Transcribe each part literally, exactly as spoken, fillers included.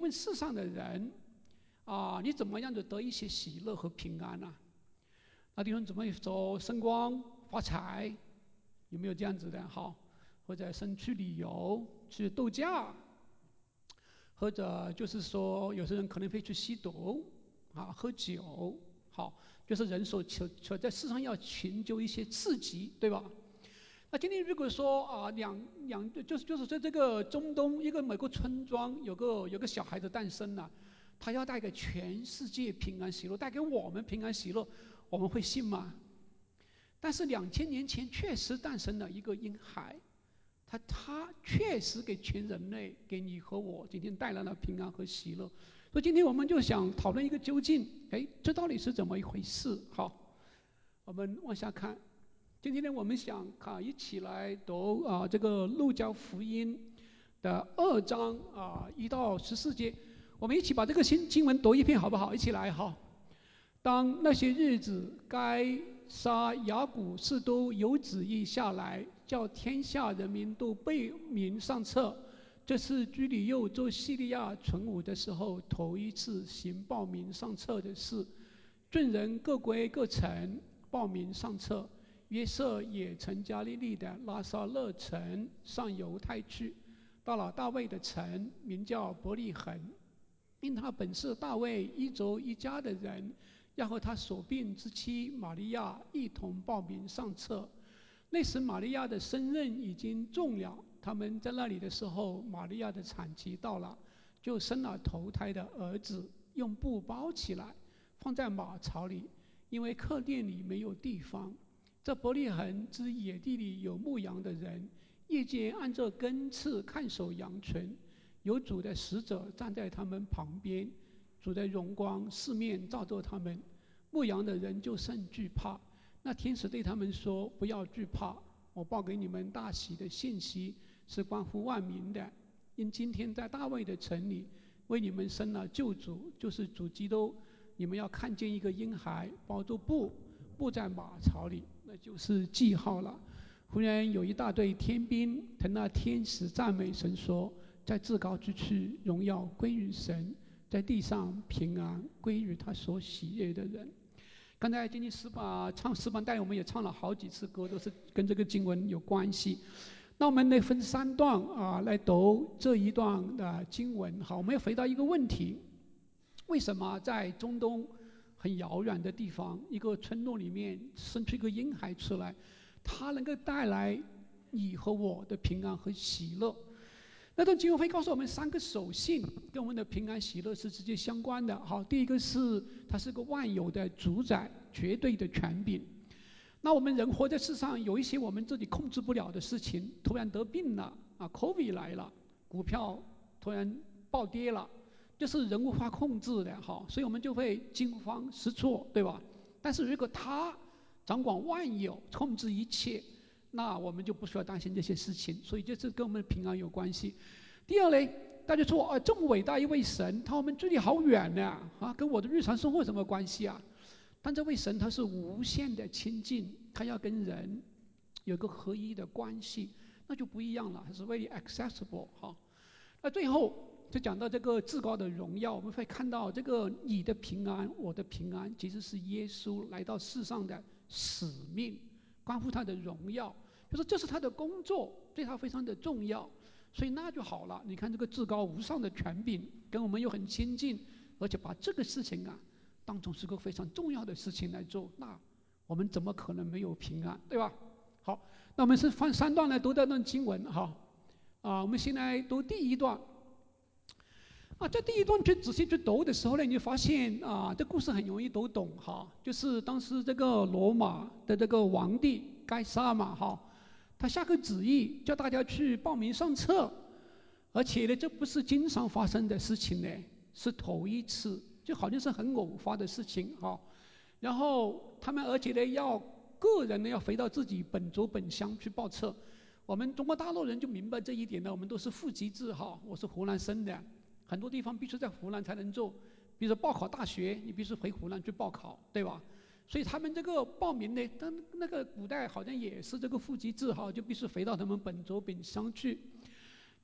问世上的人啊，你怎么样子得一些喜乐和平安呢、啊？那弟兄怎么走升光发财？有没有这样子的？好，或者生去旅游去度假，或者就是说有些人可能会去吸毒啊，喝酒，好，就是人所求求在世上要寻求一些刺激，对吧？那今天如果说啊，两两就是就是在这个中东一个某个村庄有个有个小孩子诞生了，他要带给全世界平安喜乐，带给我们平安喜乐，我们会信吗？但是两千年前确实诞生了一个婴孩，他他确实给全人类，给你和我今天带来了平安和喜乐。所以今天我们就想讨论一个究竟，哎，这到底是怎么一回事？好，我们往下看。今天呢，我们想啊，一起来读啊这个路加福音的二章啊一到十四节，我们一起把这个新经文读一遍，好不好？一起来哈。当那些日子，该杀雅古士都有旨意下来，叫天下人民都备名上册。这是居里幼做叙利亚存武的时候头一次行报名上册的事。众人各归各城报名上册。约瑟也从加利利的拉撒勒城上犹太去，到了大卫的城，名叫伯利恒，因他本是大卫一族一家的人，要和他所病之妻玛利亚一同报名上册。那时玛利亚的身孕已经重了，他们在那里的时候，玛利亚的产期到了，就生了头胎的儿子，用布包起来，放在马槽里，因为客店里没有地方。这伯利恒之野地里有牧羊的人，夜间按着更次看守羊群，有主的使者站在他们旁边，主的荣光四面照着他们，牧羊的人就甚惧怕。那天使对他们说：“不要惧怕，我报给你们大喜的信息，是关乎万民的。因今天在大卫的城里，为你们生了救主，就是主基督。你们要看见一个婴孩包着布，布在马槽里，那就是记号了。”忽然有一大队天兵，同那天使赞美神说：“在至高之处，荣耀归于神；在地上，平安归于他所喜悦的人。”刚才今天诗班唱诗班带我们也唱了好几次歌，都是跟这个经文有关系。那我们呢分三段啊来读这一段的经文。好，我们要回答一个问题：为什么在中东很遥远的地方，一个村落里面生出一个婴孩出来，他能够带来你和我的平安和喜乐？那段经文会告诉我们三个属性，跟我们的平安喜乐是直接相关的。好，第一个是它是个万有的主宰，绝对的权柄。那我们人活在世上，有一些我们自己控制不了的事情，突然得病了啊 ，COVID 来了，股票突然暴跌了，这是人无法控制的，哈，所以我们就会惊慌失措，对吧？但是如果他掌管万有，控制一切，那我们就不需要担心这些事情，所以这是跟我们的平安有关系。第二呢，大家说啊，这么伟大一位神，他我们距离好远呢，啊，跟我的日常生活有什么关系啊？但这位神他是无限的亲近，他要跟人有个合一的关系，那就不一样了，他是 very accessible 哈。那最后就讲到这个至高的荣耀，我们会看到这个你的平安，我的平安，其实是耶稣来到世上的使命，关乎他的荣耀。就说这是他的工作，对他非常的重要，所以那就好了。你看这个至高无上的权柄，跟我们又很亲近，而且把这个事情啊当成是个非常重要的事情来做，那我们怎么可能没有平安，对吧？好，那我们是分三段来读这段经文哈。啊，我们先来读第一段。啊，这第一段去仔细去读的时候呢，你就发现啊，这故事很容易读懂哈。就是当时这个罗马的这个皇帝该杀嘛哈，他下个旨意叫大家去报名上册，而且呢，这不是经常发生的事情呢，是头一次，就好像是很偶发的事情哈。然后他们而且呢，要个人呢要回到自己本族本乡去报册。我们中国大陆人就明白这一点呢，我们都是户籍制哈，我是湖南生的。很多地方必须在湖南才能做，比如说报考大学，你必须回湖南去报考，对吧？所以他们这个报名呢，跟那个古代好像也是这个户籍制哈，就必须回到他们本族本乡去。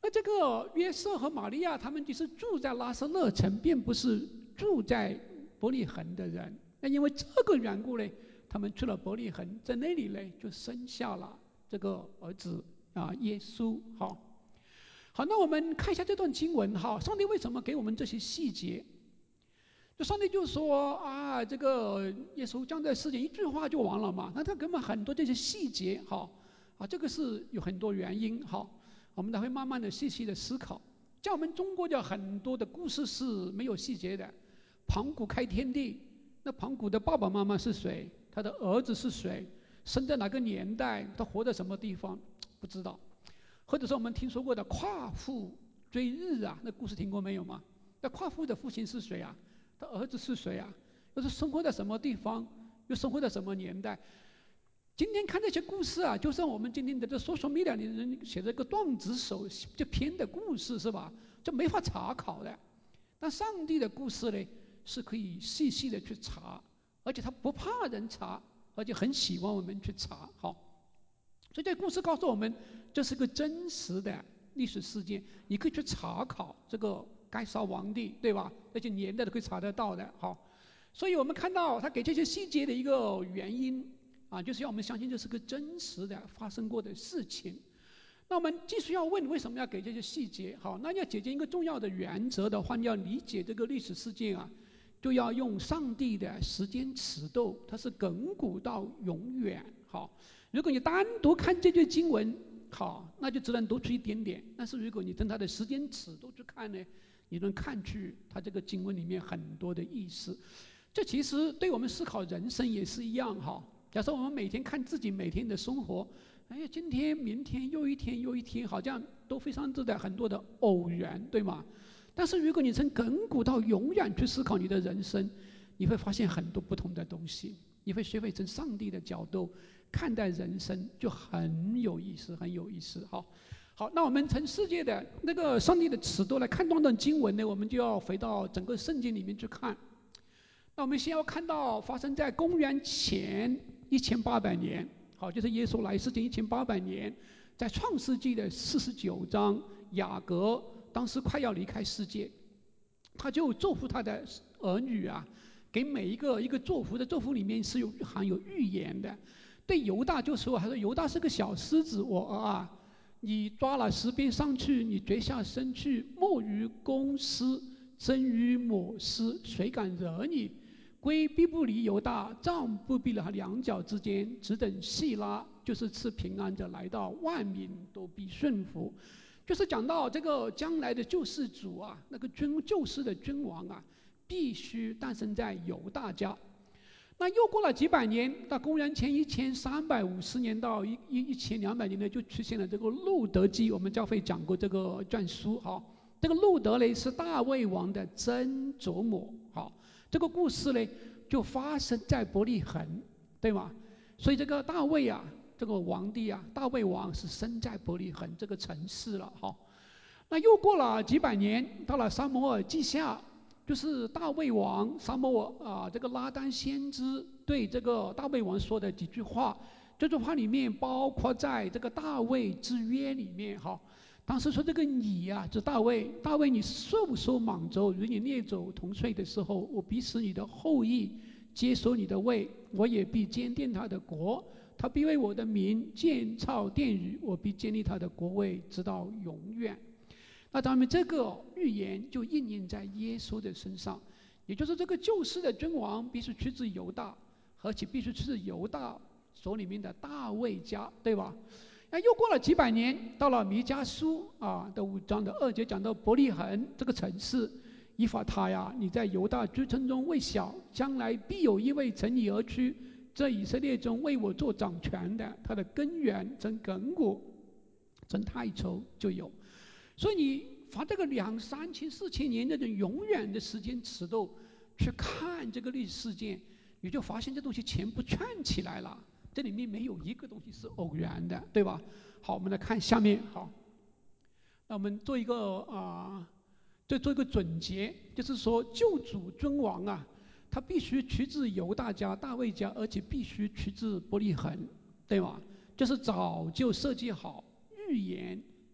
而这个约瑟和玛利亚，他们就是住在拉撒勒城，并不是住在伯利恒的人。那因为这个缘故呢，他们去了伯利恒，在那里呢就生下了这个儿子啊，耶稣。好，好，那我们看一下这段经文哈，上帝为什么给我们这些细节？就上帝就说啊，这个耶稣将在世间，一句话就完了嘛？那他给我们很多这些细节，哈，啊，这个是有很多原因，哈，我们才会慢慢的细细的思考。像我们中国的很多的故事是没有细节的，盘古开天地，那盘古的爸爸妈妈是谁？他的儿子是谁？生在哪个年代？他活在什么地方？不知道。或者说我们听说过的夸父追日啊，那故事听过没有吗？那夸父的父亲是谁啊？他儿子是谁啊？又是生活在什么地方？又生活在什么年代？今天看这些故事啊，就像我们今天的这 social media 里人写这个段子手就编的故事是吧？就没法查考的。但上帝的故事呢，是可以细细的去查，而且他不怕人查，而且很喜欢我们去查。好，所以这故事告诉我们，这是个真实的历史事件，你可以去查考这个该杀王帝，对吧？那些年代都可以查得到的。好，所以我们看到他给这些细节的一个原因啊，就是要我们相信这是个真实的发生过的事情。那我们继续要问，为什么要给这些细节？好，那要解决一个重要的原则的话，你要理解这个历史事件啊，就要用上帝的时间尺度，它是亘古到永远。好，如果你单独看这句经文，好，那就只能读出一点点。但是如果你从它的时间尺度去看呢，你能看去它这个经文里面很多的意思。这其实对我们思考人生也是一样哈。假设我们每天看自己每天的生活，哎，今天、明天又一天又一天，好像都非常之的很多的偶然，对吗？但是如果你从亘古到永远去思考你的人生，你会发现很多不同的东西。你会学会从上帝的角度看待人生，就很有意思，很有意思。好，好，那我们从世界的那个上帝的尺度来看这段经文呢，我们就要回到整个圣经里面去看。那我们先要看到发生在公元前一千八百年，好，就是耶稣来世间一千八百年，在创世纪的四十九章，雅各当时快要离开世界，他就祝福他的儿女啊，给每一个一个祝福的祝福里面是有含有预言的。对犹大就说，他说犹大是个小狮子，我儿啊，你抓了石鞭上去，你决下身去，莫于公狮，生于母狮，谁敢惹你？龟必不离犹大，杖不必了他两脚之间，只等细拉，就是赐平安者来到，万民都必顺服。就是讲到这个将来的救世主啊，那个君救世的君王啊，必须诞生在犹大家。那又过了几百年，到公元前一千三百五十年到一一一千两百年呢，就出现了这个路德记。我们教会讲过这个卷书，哈，这个路德呢是大卫王的曾祖母，好，这个故事呢就发生在伯利恒，对吗？所以这个大卫啊，这个皇帝啊，大卫王是生在伯利恒这个城市了，哈。那又过了几百年，到了撒母耳记下。就是大卫王撒母耳啊，这个拉丹先知对这个大卫王说的几句话，这句话里面包括在这个大卫之约里面哈。当时说这个你呀、啊，这大卫，大卫你收不收满洲？与你列祖同睡的时候，我必使你的后裔接手你的位，我也必坚定他的国，他必为我的名建造殿宇，我必建立他的国位，直到永远。那咱们这个预言就应验在耶稣的身上，也就是这个救世的君王必须出自犹大，而且必须出自犹大所里面的大卫家，对吧？那又过了几百年，到了弥迦书啊的五章的二节，讲到伯利恒这个城市，以法他呀，你在犹大诸城中未小，将来必有一位从你而去，在以色列中为我做掌权的，他的根源从亘古，从太初就有。所以你把这个两三千、四千年这种永远的时间尺度去看这个历史事件，你就发现这东西全部串起来了。这里面没有一个东西是偶然的，对吧？好，我们来看下面。好，那我们做一个啊，再、呃、做一个总结，就是说救主君王啊，他必须取自犹大家、大卫家，而且必须取自伯利恒，对吧？就是早就设计好预言。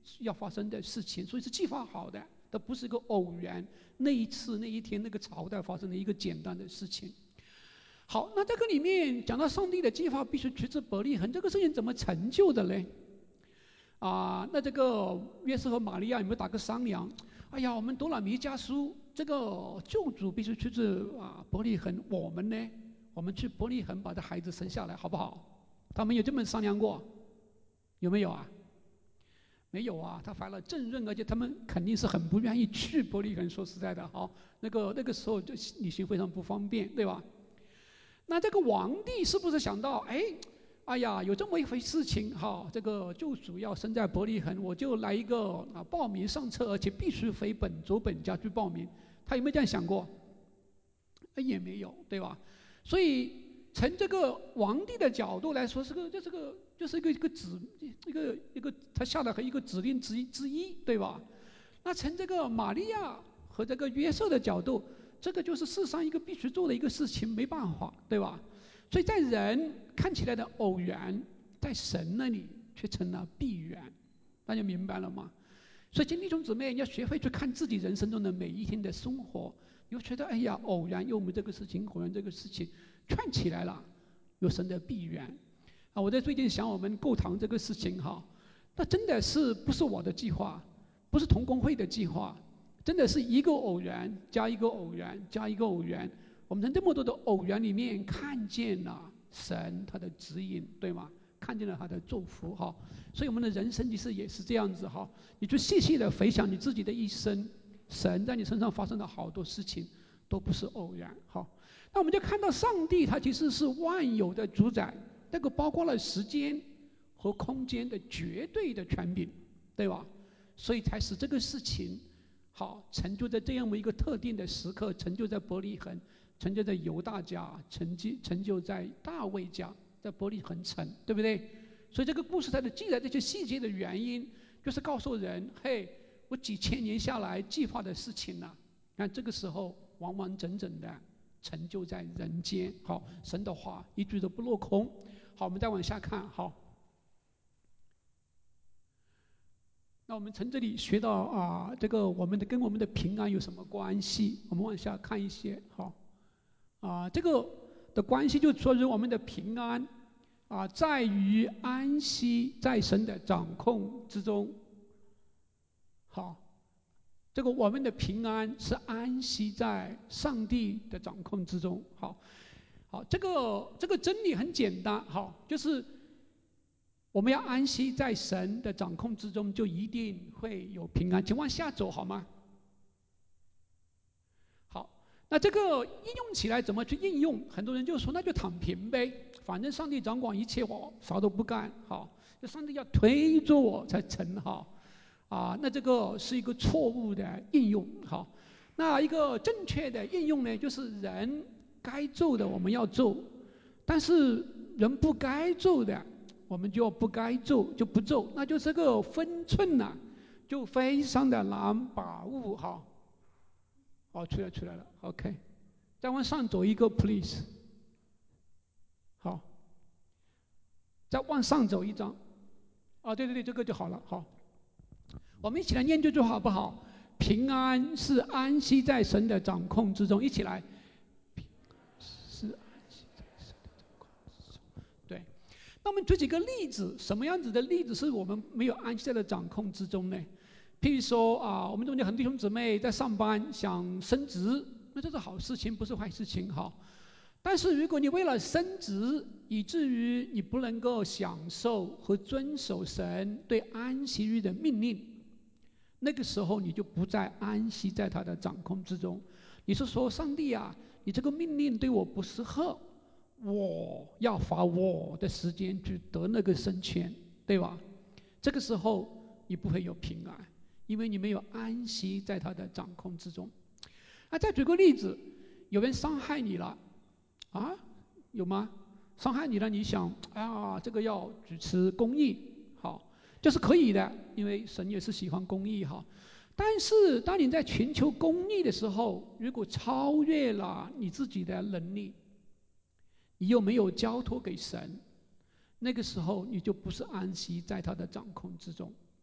要发生的事情，所以是计划好的，它不是一个偶然。那一次那一天那个朝代发生的一个简单的事情。好，那这个里面讲到上帝的计划必须取之伯利恒，这个事情怎么成就的呢？啊，那这个约瑟和玛利亚有没有打个商量？哎呀，我们读了弥迦书，这个救主必须出自啊伯利恒，我们呢，我们去伯利恒把这孩子生下来，好不好？他们有这么商量过？有没有啊？没有啊，他犯了政论，而且他们肯定是很不愿意去伯利恒。说实在的，好，那个那个时候就旅行非常不方便，对吧？那这个皇帝是不是想到，哎？哎呀，有这么一回事情哈，这个救主要生在伯利恒，我就来一个啊报名上车，而且必须回本族本家去报名。他有没有这样想过？也没有，对吧？所以从这个皇帝的角度来说，是个这是个就是一个一个指一个一个他下的一个指令之一之一，对吧？那从这个玛利亚和这个约瑟的角度，这个就是世上一个必须做的一个事情，没办法，对吧？所以在人看起来的偶然，在神那里却成了必然，大家明白了吗？所以，弟兄姊妹，你要学会去看自己人生中的每一天的生活，你会觉得，哎呀，偶然又我们这个事情，偶然这个事情串起来了，有神的必然。啊，我在最近想我们购堂这个事情哈，那真的是不是我的计划，不是同工会的计划，真的是一个偶然加一个偶然加一个偶然。我们从这么多的偶然里面看见了神他的指引，对吗？看见了他的祝福哈，所以我们的人生其实也是这样子哈。你就细细的回想你自己的一生，神在你身上发生的好多事情都不是偶然哈。那我们就看到上帝他其实是万有的主宰，这个包括了时间和空间的绝对的权柄，对吧？所以才使这个事情好成就在这样一个特定的时刻，成就在伯利恒。成就在犹大家，成就成就在大卫家，在伯利恒城，对不对？所以这个故事它的记载这些细节的原因，就是告诉人：嘿，我几千年下来计划的事情呢、啊，看这个时候完完整整的成就在人间。好，神的话一句都不落空。好，我们再往下看。好，那我们从这里学到啊，这个我们的跟我们的平安有什么关系？我们往下看一些。好。啊，这个的关系就说是我们的平安啊，在于安息在神的掌控之中。好，这个我们的平安是安息在上帝的掌控之中。好，好，这个这个真理很简单，好，就是我们要安息在神的掌控之中，就一定会有平安。请往下走好吗？好，那这个应用起来怎么去应用？很多人就说那就躺平呗，反正上帝掌管一切，我啥都不干。好，就上帝要推着我才成好，啊，那这个是一个错误的应用。好，那一个正确的应用呢，就是人该做的我们要做，但是人不该做的，我们就不该做，就不做，那就这个分寸呐、啊，就非常的难把握。好。哦，出来出来了 ，OK， 再往上走一个 ，please。好，再往上走一张。啊，对对对，这个就好了。好，我们一起来念这句好不好？平安是安息在神的掌控之中，一起来。平安是安息在神的掌控之中。对，那我们举几个例子，什么样子的例子是我们没有安息在的掌控之中呢？譬如说啊，我们中间很多弟兄姊妹在上班想升职，那这是好事情，不是坏事情哈。但是如果你为了升职，以至于你不能够享受和遵守神对安息日的命令，那个时候你就不再安息在他的掌控之中。你是说上帝啊，你这个命令对我不适合，我要花我的时间去得那个升迁，对吧？这个时候你不会有平安。因为你没有安息在他的掌控之中。啊，再举个例子，有人伤害你了，啊，有吗？伤害你了，你想，啊，这个要主持公义，好，这是可以的，因为神也是喜欢公义哈。但是当你在寻求公义的时候，如果超越了你自己的能力，你又没有交托给神，那个时候你就不是安息在他的掌控之中。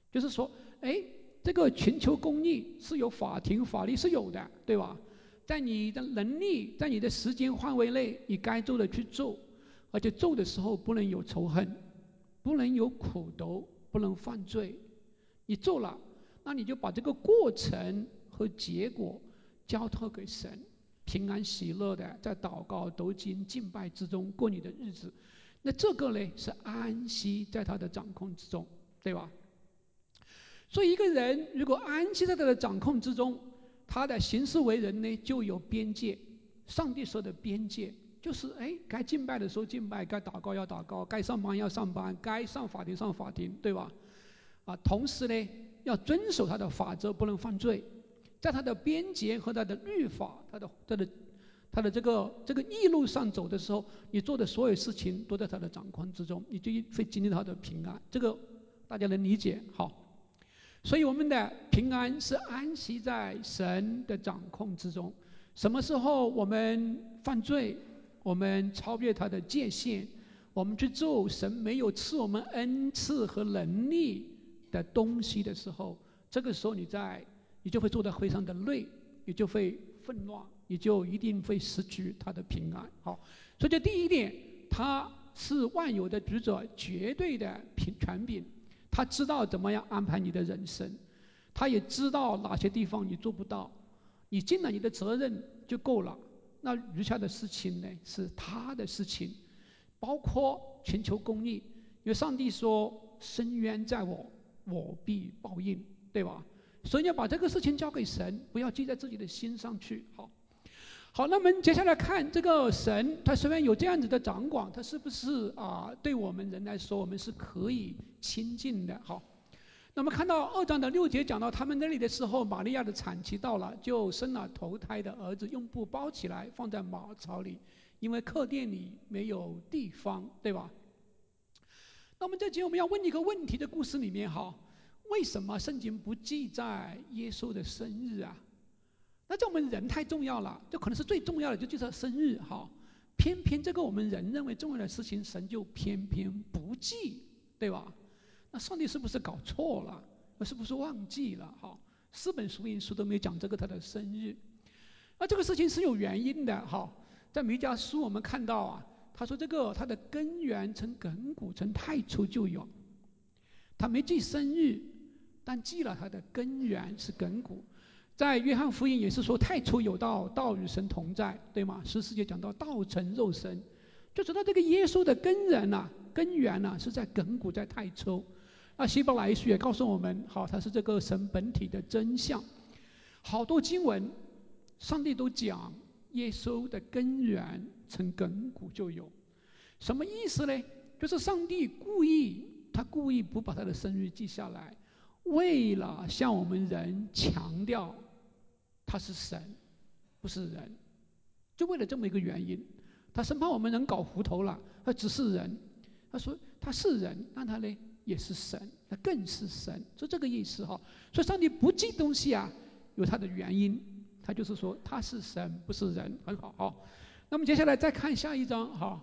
就是说，哎，这个寻求公义是有法庭法律是有的，对吧？在你的能力，在你的时间范围内，你该做的去做，而且做的时候不能有仇恨，不能有苦毒，不能犯罪。你做了，那你就把这个过程和结果交托给神，平安喜乐的在祷告、读经、敬拜之中过你的日子。那这个呢是安息在他的掌控之中，对吧？所以一个人如果安息在他的掌控之中，他的行事为人呢就有边界。上帝说的边界就是哎，该敬拜的时候敬拜，该祷告要祷告，该上班要上班，该上法庭上法庭，对吧？啊，同时呢要遵守他的法则，不能犯罪。在他的边界和他的律法，他的他的他的这个这个义路上走的时候，你做的所有事情都在他的掌控之中，你就会经历他的平安。这个大家能理解？好。所以我们的平安是安息在神的掌控之中。什么时候我们犯罪，我们超越他的界限，我们去做神没有赐我们恩赐和能力的东西的时候，这个时候你在你就会做得非常的累，你就会混乱，你就一定会失去他的平安。好，所以这第一点，他是万有的主者，绝对的平权柄。他知道怎么样安排你的人生，他也知道哪些地方你做不到，你尽了你的责任就够了。那余下的事情呢，是他的事情，包括寻求公义。因为上帝说：“深渊在我，我必报应。”对吧？所以要把这个事情交给神，不要记在自己的心上去。好。好，那么接下来看这个神，他虽然有这样子的掌管，他是不是啊？对我们人来说，我们是可以亲近的。好，那么看到二章的六节讲到他们那里的时候，玛利亚的产期到了，就生了头胎的儿子，用布包起来，放在马槽里，因为客店里没有地方，对吧？那么这节我们要问一个问题的故事里面，哈，为什么圣经不记载耶稣的生日啊？那这我们人太重要了，这可能是最重要的，就就是生日哈。偏偏这个我们人认为重要的事情，神就偏偏不记，对吧？那上帝是不是搞错了？是不是忘记了？哈，四本福音书都没有讲这个他的生日。那这个事情是有原因的哈。在弥迦书我们看到啊，他说这个他的根源从亘古从太初就有，他没记生日，但记了他的根源是亘古。在约翰福音也是说太初有道，道与神同在，对吗？十四节讲到道成肉身，就知道这个耶稣的根源呐、啊、根源呐、啊、是在亘古，在太初。那希伯来书也告诉我们，好，它是这个神本体的真相。好多经文，上帝都讲耶稣的根源从亘古就有，什么意思呢？就是上帝故意，他故意不把他的生日记下来，为了向我们人强调他是神，不是人，就为了这么一个原因。他生怕我们人搞糊头了，他只是人，他说他是人，但他呢也是神，他更是神，就这个意思哈。所以上帝不记东西啊，有他的原因，他就是说他是神，不是人，很好哈。那么接下来再看下一章哈。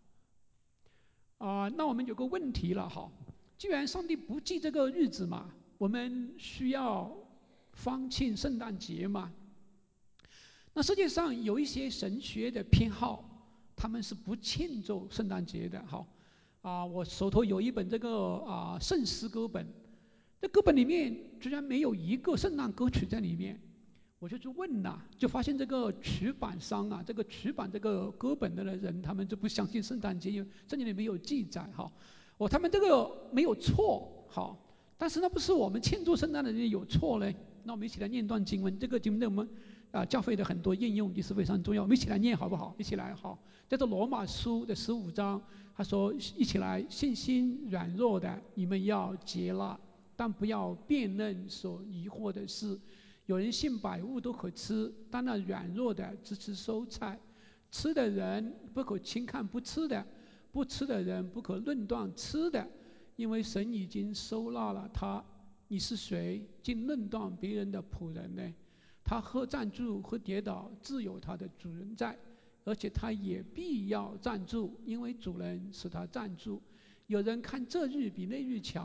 啊、呃，那我们有个问题了哈，既然上帝不记这个日子嘛，我们需要方庆圣诞节嘛？那世界上有一些神学的偏好，他们是不庆祝圣诞节的哈。啊，我手头有一本这个啊圣诗歌本，这歌本里面居然没有一个圣诞歌曲在里面，我就去问呐，就发现这个曲版商啊，这个曲版这个歌本的人，他们就不相信圣诞节，因为这里面没有记载哈。哦，他们这个没有错，好，但是那不是我们庆祝圣诞的人有错嘞？那我们一起来念段经文，这个经文对我们啊教会的很多应用也是非常重要，我们一起来念好不好？一起来好，在这罗马书的十五章，他说一起来，信心软弱的你们要接纳，但不要辨认所疑惑的事。有人信百物都可吃，但那软弱的只吃蔬菜。吃的人不可轻看不吃的，不吃的人不可论断吃的，因为神已经收纳了他。你是谁，竟论断别人的仆人呢？他喝站住和跌倒，自有他的主人在，而且他也必要站住，因为主人使他站住。有人看这日比那日强，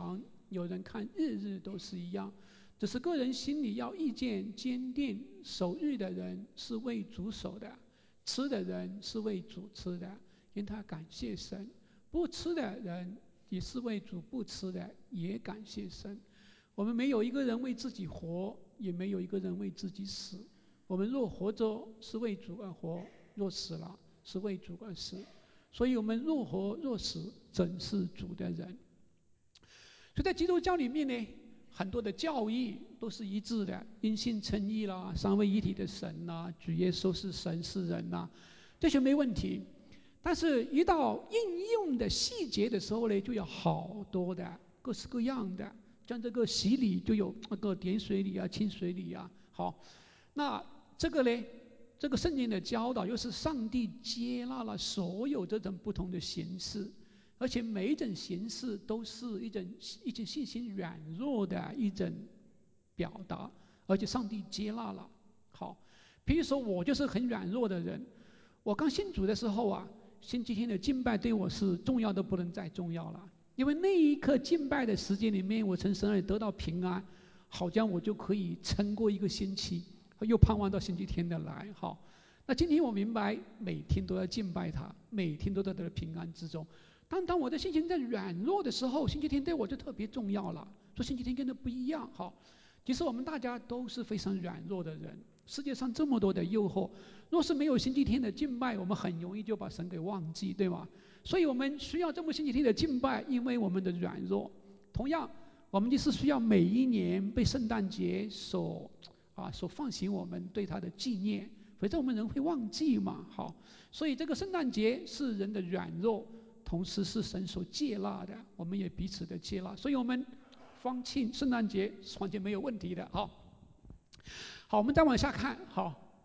有人看日日都是一样。只是个人心里要意见坚定，守日的人是为主守的，吃的人是为主吃的，因他感谢神；不吃的人也是为主不吃的，也感谢神。我们没有一个人为自己活，也没有一个人为自己死。我们若活着，是为主而活；若死了，是为主而死。所以我们若活若死，怎是主的人？所以在基督教里面呢，很多的教义都是一致的，因信称义啦，三位一体的神啦，主耶稣是神是人啦，这些没问题。但是，一到应用的细节的时候呢，就有好多的各式各样的，像这个洗礼就有那个点水礼啊、清水礼啊。好，那这个呢，这个圣经的教导又是上帝接纳了所有这种不同的形式。而且每一种形式都是一种一种信心软弱的一种表达，而且上帝接纳了。好，比如说我就是很软弱的人，我刚信主的时候啊，星期天的敬拜对我是重要的不能再重要了，因为那一刻敬拜的时间里面，我从神那里得到平安，好像我就可以撑过一个星期，又盼望到星期天的来。好，那今天我明白，每天都要敬拜他，每天都在得平安之中。但当我的心情在软弱的时候，星期天对我就特别重要了。说星期天跟他不一样，好，其实我们大家都是非常软弱的人。世界上这么多的诱惑，若是没有星期天的敬拜，我们很容易就把神给忘记，对吗？所以我们需要这么星期天的敬拜，因为我们的软弱。同样，我们就是需要每一年被圣诞节所啊所放行我们对他的纪念，否则我们人会忘记嘛。好，所以这个圣诞节是人的软弱。同时是神所接纳的，我们也彼此的接纳，所以我们欢庆圣诞节是完全没有问题的。好，好，我们再往下看。好，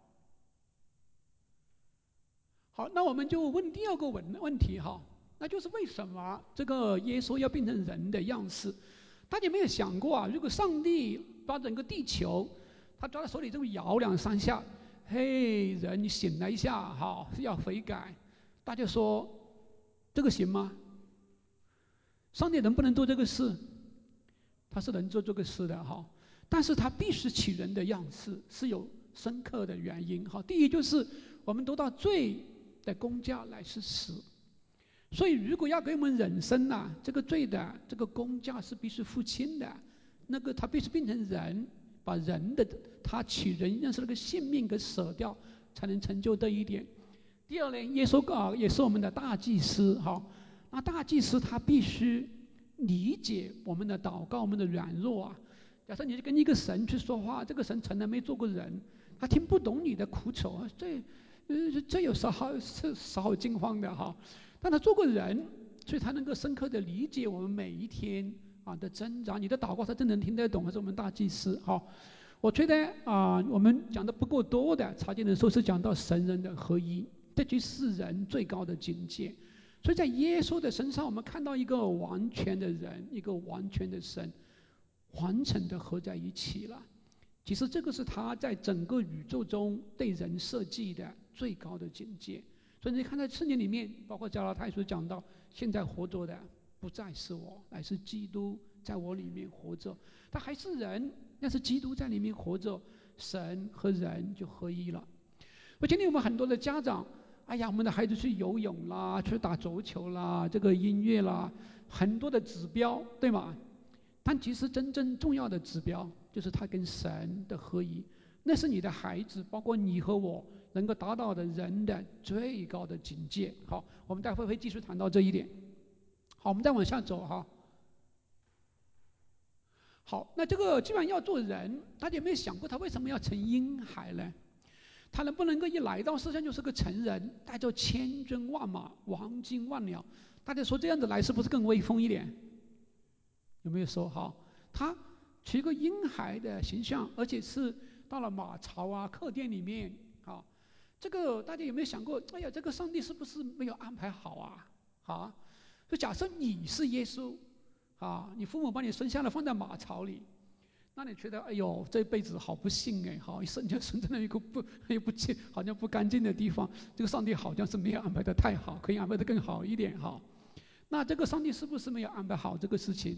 好，那我们就问第二个问问题哈，那就是为什么这个耶稣要变成人的样式？大家有没有想过啊？如果上帝把整个地球他抓在手里这么摇两三下，嘿，人你醒来一下，好，要悔改，大家说。这个行吗？上帝能不能做这个事？他是能做这个事的哈，但是他必须取人的样式，是有深刻的原因哈。第一就是我们读到罪的公价乃是死，所以如果要给我们人生呐、啊，这个罪的这个公价是必须付清的，那个他必须变成人，把人的他取人认识那个性命给舍掉，才能成就这一点。第二呢，耶稣啊也是我们的大祭司哈。那大祭司他必须理解我们的祷告，我们的软弱啊。假设你跟一个神去说话，这个神从来没做过人，他听不懂你的苦楚，这呃这有啥好是啥好惊慌的哈？但他做过人，所以他能够深刻的理解我们每一天啊的挣扎。你的祷告他真能听得懂，还是我们大祭司哈？我觉得啊，我们讲的不够多的，查经的时候是讲到神人的合一。这就是人最高的境界，所以在耶稣的身上，我们看到一个完全的人，一个完全的神，完整的合在一起了。其实这个是他在整个宇宙中对人设计的最高的境界。所以你看在圣经里面，包括加拉太书讲到，现在活着的不再是我，乃是基督在我里面活着。他还是人，但是基督在里面活着，神和人就合一了。我今天我们很多的家长。哎呀，我们的孩子去游泳啦，去打足球啦，这个音乐啦，很多的指标，对吗？但其实真正重要的指标就是他跟神的合一，那是你的孩子，包括你和我能够达到的人的最高的境界。好，我们待会会继续谈到这一点。好，我们再往下走哈。好，那这个既然要做人，大家有没有想过他为什么要成婴孩呢？他能不能够一来到世上就是个成人，带着千军万马、黄金万两？大家说这样子来是不是更威风一点？有没有说好？他取一个婴孩的形象，而且是到了马槽啊、客店里面啊，这个大家有没有想过？哎呀，这个上帝是不是没有安排好啊？啊，就假设你是耶稣啊，你父母把你生下来放在马槽里。那你觉得，哎呦，这辈子好不幸哎，好一生就生在了一个不又不净，好像不干净的地方。这个上帝好像是没有安排的太好，可以安排的更好一点哈。那这个上帝是不是没有安排好这个事情？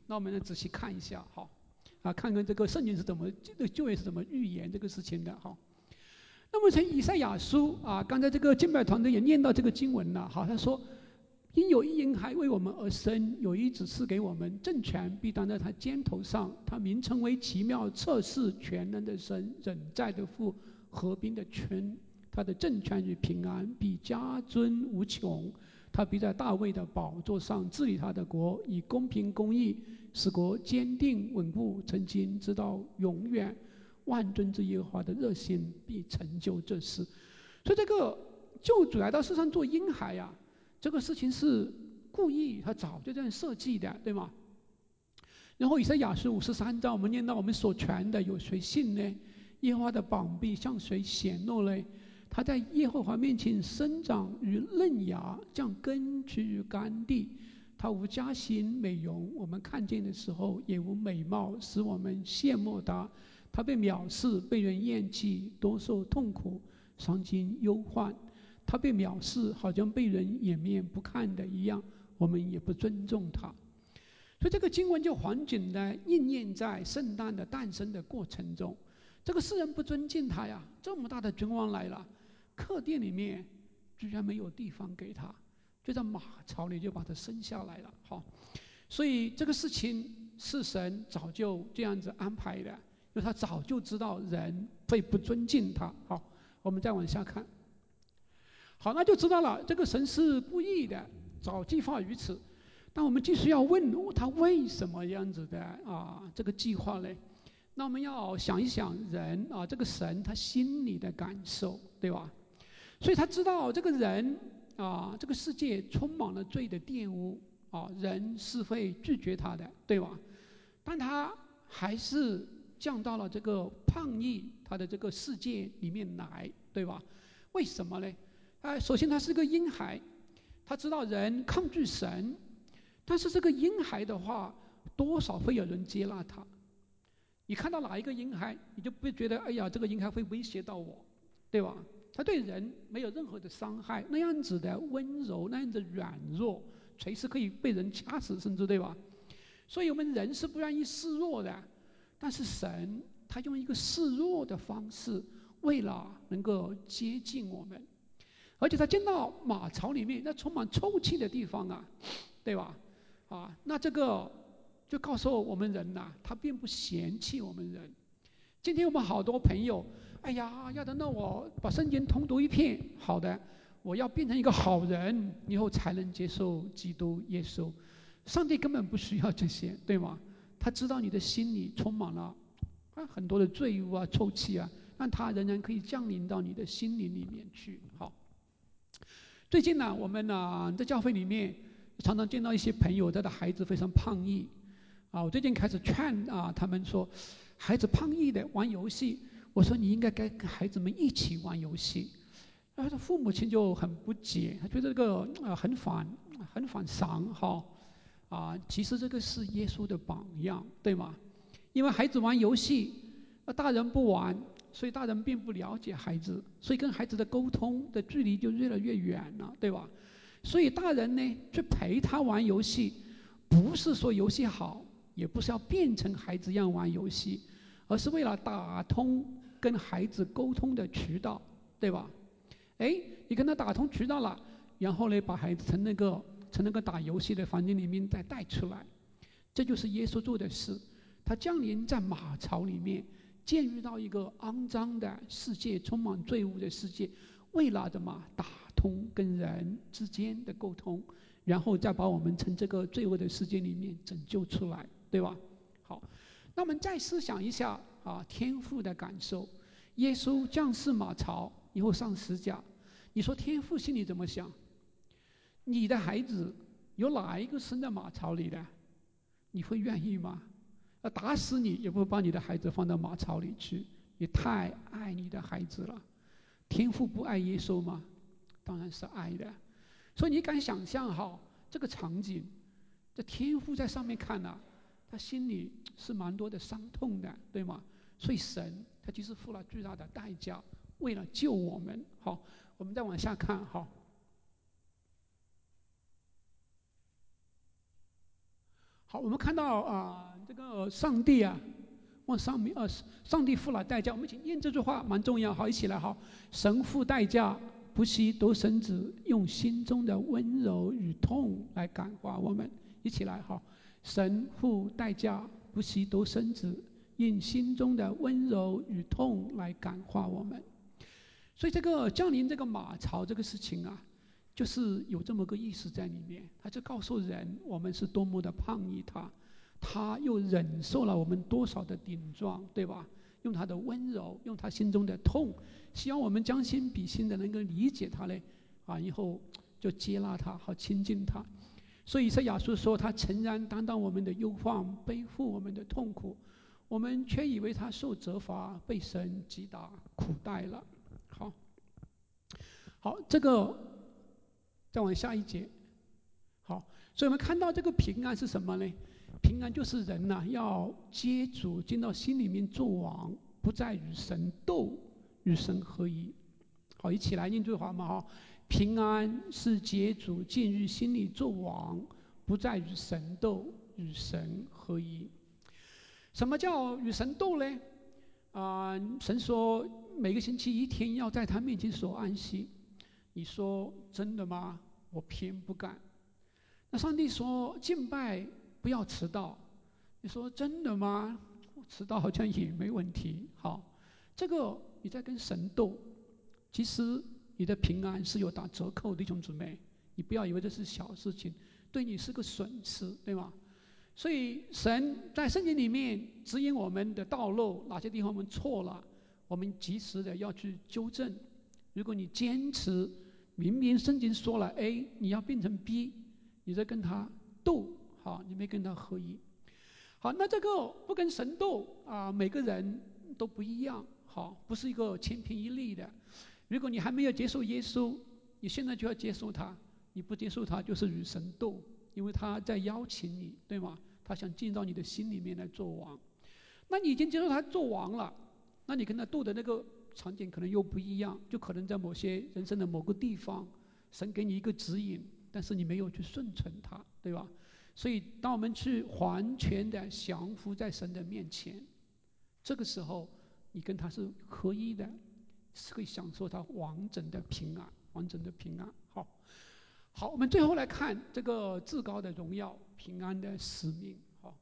那我们来仔细看一下，好，啊，看看这个圣经是怎么，这个旧约是怎么预言这个事情的，好。那么从以赛亚书啊，刚才这个敬拜团队也念到这个经文了，好，他说。因有一婴孩为我们而生，有一子赐给我们，政权必担在他肩头上。他名称为奇妙、测试、全能的神，忍在的父，和平的君。他的政权与平安必加尊无穷。他必在大卫的宝座上治理他的国，以公平公义使国坚定稳固，曾经直到永远。万军之耶和华的热心必成就这事。所以这个救主来到世上做婴孩呀、啊。这个事情是故意，他早就这样设计的，对吗？然后以赛亚书五十三章，我们念到我们所传的有谁信呢？耶和华的膀臂向谁显露呢？他在耶和华面前生长如嫩芽，将根植于干地。他无佳形美容，我们看见的时候也无美貌，使我们羡慕他。他被藐视，被人厌弃，多受痛苦，伤心忧患。他被藐视，好像被人掩面不看的一样，我们也不尊重他。所以这个经文就完整的应验在圣诞的诞生的过程中。这个世人不尊敬他呀，这么大的君王来了，客店里面居然没有地方给他，就在马槽里就把他生下来了。好，所以这个事情是神早就这样子安排的，因为他早就知道人会不尊敬他。好，我们再往下看。好，那就知道了，这个神是故意的，早计划于此。但我们继续要问他为什么这样子的啊？这个计划嘞？那我们要想一想人啊，这个神他心里的感受，对吧？所以他知道这个人啊，这个世界充满了罪的玷污啊，人是会拒绝他的，对吧？但他还是降到了这个叛逆他的这个世界里面来，对吧？为什么呢？啊，首先他是个婴孩，他知道人抗拒神，但是这个婴孩的话，多少会有人接纳他。你看到哪一个婴孩，你就不会觉得哎呀，这个婴孩会威胁到我，对吧？他对人没有任何的伤害，那样子的温柔，那样子软弱，随时可以被人掐死，甚至对吧？所以我们人是不愿意示弱的，但是神他用一个示弱的方式，为了能够接近我们。而且他进到马槽里面，那充满臭气的地方啊，对吧？啊，那这个就告诉我们人呐、啊，他并不嫌弃我们人。今天我们好多朋友，哎呀，要等到我把圣经通读一遍，好的，我要变成一个好人，以后才能接受基督耶稣。上帝根本不需要这些，对吗？他知道你的心里充满了啊很多的罪恶啊、臭气啊，但他仍然可以降临到你的心灵里面去。好。最近呢，我们呢在教会里面常常见到一些朋友，他的孩子非常叛逆，啊，我最近开始劝啊他们说，孩子叛逆的玩游戏，我说你应该跟孩子们一起玩游戏，然后父母亲就很不解，他觉得这个啊很反很反常哈，啊，其实这个是耶稣的榜样，对吗？因为孩子玩游戏，那大人不玩。所以大人并不了解孩子，所以跟孩子的沟通的距离就越来越远了，对吧？所以大人呢，去陪他玩游戏，不是说游戏好，也不是要变成孩子一样玩游戏，而是为了打通跟孩子沟通的渠道，对吧？哎，你跟他打通渠道了，然后呢，把孩子从那个从那个打游戏的房间里面再带出来，这就是耶稣做的事。他降临在马槽里面。见遇到一个肮脏的世界，充满罪恶的世界，为了什么打通跟人之间的沟通，然后再把我们从这个罪恶的世界里面拯救出来，对吧？好，那我们再思想一下啊，天父的感受。耶稣降世马槽以后上十架，你说天父心里怎么想？你的孩子有哪一个生在马槽里的？你会愿意吗？要打死你也不会把你的孩子放到马槽里去，你太爱你的孩子了。天父不爱耶稣吗？当然是爱的。所以你敢想象哈这个场景，这天父在上面看啊，他心里是蛮多的伤痛的，对吗？所以神他其实付了巨大的代价，为了救我们。好，我们再往下看哈。 好，我们看到啊、这个上帝啊，往上面呃，上帝付了代价。我们一起念这句话蛮重要。好，一起来好，神付代价，不惜独生子，用心中的温柔与痛来感化我们。一起来好，神付代价，不惜独生子，用心中的温柔与痛来感化我们。所以这个降临这个马槽这个事情啊，就是有这么个意思在里面，他就告诉人我们是多么的抗议他，他又忍受了我们多少的顶撞，对吧？用他的温柔，用他心中的痛，希望我们将心比心的能够理解他嘞，啊，以后就接纳他，好亲近他。所以以赛亚书说，他诚然担当我们的忧患，背负我们的痛苦，我们却以为他受责罚，被神击打苦待了。好，好，这个再往下一节。好，所以我们看到这个平安是什么呢？平安就是人呐、要接主进到心里面做王，不再与神斗，与神合一。好，一起来念这句话嘛哈。平安是接主进入心里做王，不再与神斗，与神合一。什么叫与神斗呢？啊、神说每个星期一天要在他面前守安息。你说真的吗？我偏不干。那上帝说敬拜不要迟到。你说真的吗？迟到好像也没问题。好，这个你在跟神斗，其实你的平安是有打折扣的，弟兄姊妹，你不要以为这是小事情，对你是个损失，对吗？所以神在圣经里面指引我们的道路，哪些地方我们错了，我们及时的要去纠正。如果你坚持，明明圣经说了 A， 你要变成 B， 你在跟他斗，好，你没跟他合一。好，那这个不跟神斗啊、每个人都不一样，好，不是一个千篇一律的。如果你还没有接受耶稣，你现在就要接受他，你不接受他就是与神斗，因为他在邀请你，对吗？他想进到你的心里面来做王。那你已经接受他做王了，那你跟他斗的那个场景可能又不一样，就可能在某些人生的某个地方，神给你一个指引，但是你没有去顺从他，对吧？所以当我们去完全的降服在神的面前，这个时候你跟他是合一的，是可以享受他完整的平安，完整的平安。好，好，我们最后来看这个至高的荣耀、平安的使命。好，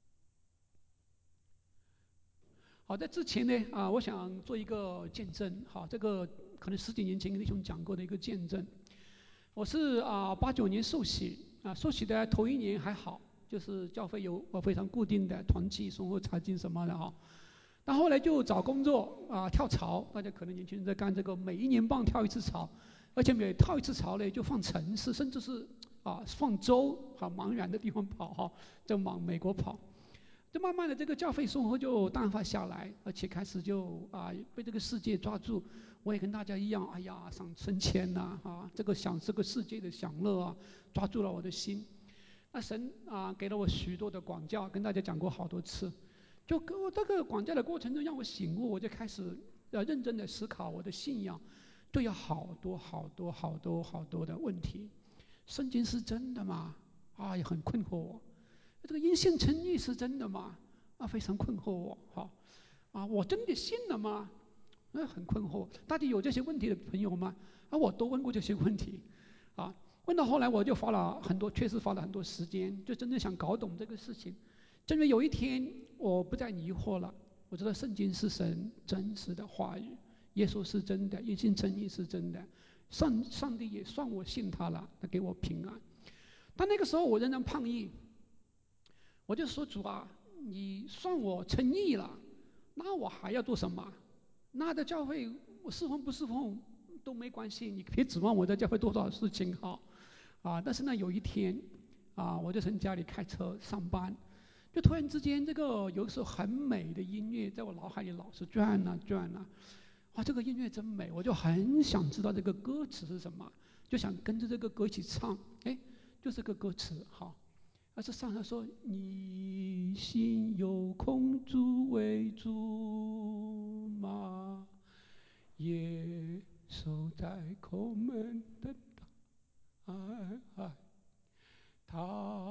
好，在之前呢，啊，我想做一个见证。好，这个可能十几年前跟弟兄讲过的一个见证。我是啊八九年受洗啊，受洗的头一年还好，就是教会有我非常固定的团契、生活财经什么的哈。但后来就找工作啊，跳槽，大家可能年轻人在干这个，每一年半跳一次槽，而且每跳一次槽呢，就放城市，甚至是啊放州，好茫然的地方跑哈，就往美国跑。就慢慢的这个教会生活就淡化下来，而且开始就啊被这个世界抓住。我也跟大家一样，哎呀，想升迁呐、啊，啊，这个想这个世界的享乐啊，抓住了我的心。那神啊给了我许多的管教，跟大家讲过好多次。就给我这个管教的过程中，让我醒悟，我就开始要认真的思考我的信仰，对有好多好多好多好多的问题。圣经是真的吗？啊，也很困惑我。这个因信称义是真的吗？啊，非常困惑我。好，啊，我真的信了吗？那很困惑。到底有这些问题的朋友吗？啊，我都问过这些问题。啊，问到后来我就花了很多，确实花了很多时间，就真正想搞懂这个事情。真的有一天我不再疑惑了，我知道圣经是神真实的话语，耶稣是真的，因信称义是真的，上上帝也算我信他了，他给我平安。但那个时候我仍然抗议，我就说主啊，你算我称义了，那我还要做什么？那在教会我侍奉不侍奉都没关系，你别指望我在教会做多少事情哈。啊，但是呢，有一天啊，我就从家里开车上班，就突然之间，这个有一首很美的音乐在我脑海里老是转啊转啊，哇，这个音乐真美，我就很想知道这个歌词是什么，就想跟着这个歌一起唱。哎，就是个歌词哈。而是上头说：你心有空主为主吗？耶稣在叩门的大爱，他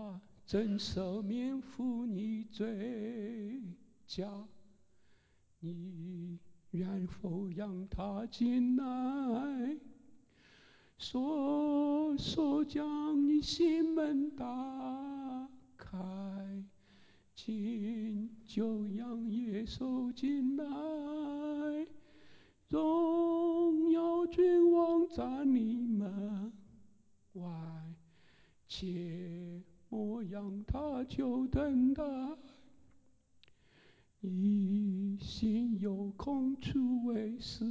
真赦免负你罪加，你愿否让他进来？说说将你心门打开，请就让耶稣进来。荣耀君王在你门外，切莫让他久等待。一心有空处为事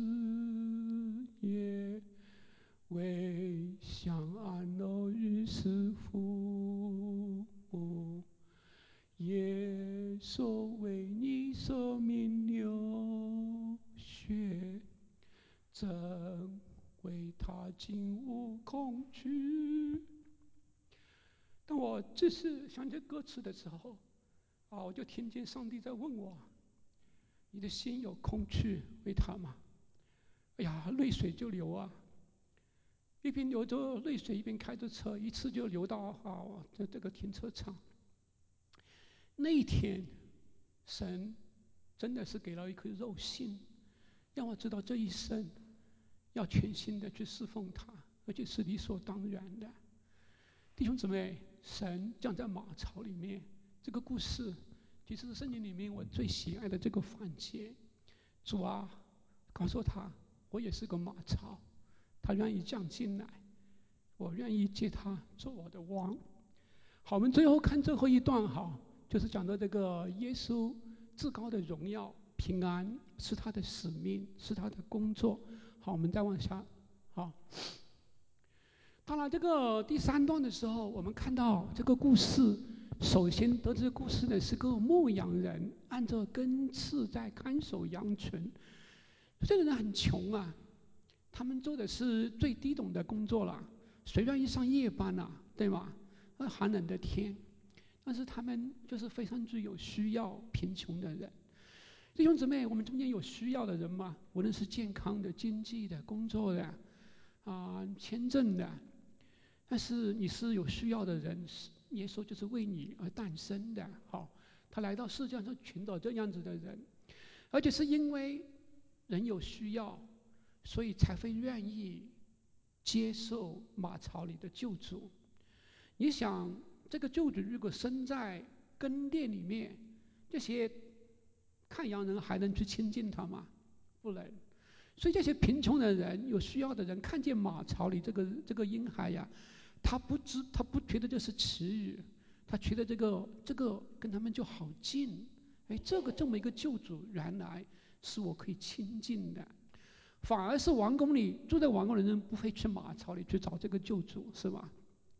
业，为享安乐日是父母。耶稣为你舍命流血，真为他竟无恐惧。当我这次想起歌词的时候，啊，我就听见上帝在问我：你的心有空虚为他吗？哎呀，泪水就流啊！一边流着泪水，一边开着车，一次就流到啊这这个停车场。那一天，神真的是给了一颗肉心，让我知道这一生要全心的去侍奉他，而且是理所当然的。弟兄姊妹，神降在马槽里面，这个故事其实是圣经里面我最喜爱的这个环节。主啊，告诉他，我也是个马槽，他愿意降进来，我愿意接他做我的王。好，我们最后看最后一段，好，就是讲到这个耶稣至高的荣耀、平安是他的使命，是他的工作。好，我们再往下，好。到了这个第三段的时候，我们看到这个故事，首先得知故事的是个牧羊人，按照根次在看守羊群。这个人很穷啊，他们做的是最低等的工作了，谁愿意上夜班啊，对吗？那寒冷的天，但是他们就是非常具有需要、贫穷的人。弟兄姊妹，我们中间有需要的人吗？无论是健康的、经济的、工作的，啊、签证的。但是你是有需要的人，耶稣就是为你而诞生的。好，他来到世界上寻找这样子的人，而且是因为人有需要，所以才会愿意接受马槽里的救主。你想，这个救主如果生在耕地里面，这些看羊人还能去亲近他吗？不能。所以这些贫穷的人、有需要的人，看见马槽里这个这个婴孩呀，他不知他不觉得这是耻辱，他觉得这个这个跟他们就好近。哎，这个这么一个救主，原来是我可以亲近的。反而是王宫里住在王宫的人不会去马槽里去找这个救主，是吧？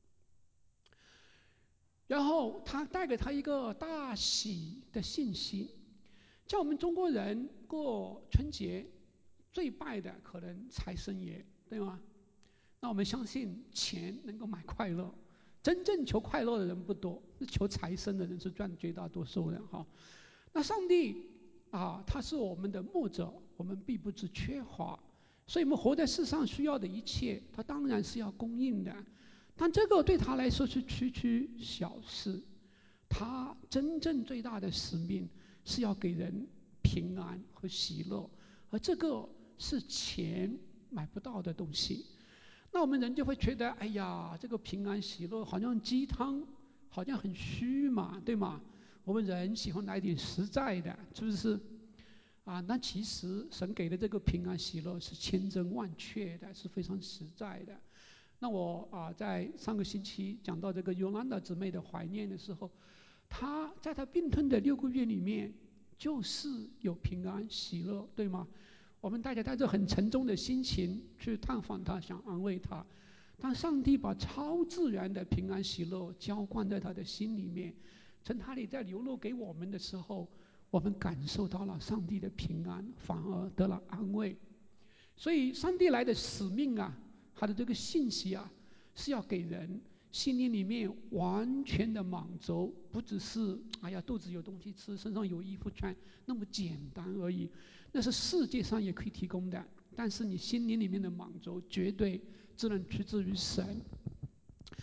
然后他带给他一个大喜的信息。像我们中国人过春节，最拜的可能财神爷，对吗？那我们相信钱能够买快乐，真正求快乐的人不多，求财神的人是占绝大多数人哈。那上帝啊，他是我们的牧者，我们必不致缺乏，所以我们活在世上需要的一切，他当然是要供应的。但这个对他来说是区区小事，他真正最大的使命是要给人平安和喜乐，而这个是钱买不到的东西。那我们人就会觉得，哎呀，这个平安喜乐好像鸡汤，好像很虚嘛，对吗？我们人喜欢来点实在的，是不是？啊，那其实神给的这个平安喜乐是千真万确的，是非常实在的。那我啊，在上个星期讲到这个尤兰达姊妹的怀念的时候，她在她病痛的六个月里面，就是有平安喜乐，对吗？我们大家带着很沉重的心情去探访她，想安慰她。当上帝把超自然的平安喜乐浇灌在她的心里面，从她里在流露给我们的时候，我们感受到了上帝的平安，反而得了安慰。所以，上帝来的使命啊，他的这个信息啊，是要给人心灵里面完全的满足，不只是哎呀肚子有东西吃，身上有衣服穿那么简单而已。那是世界上也可以提供的，但是你心灵里面的满足绝对只能出自于神。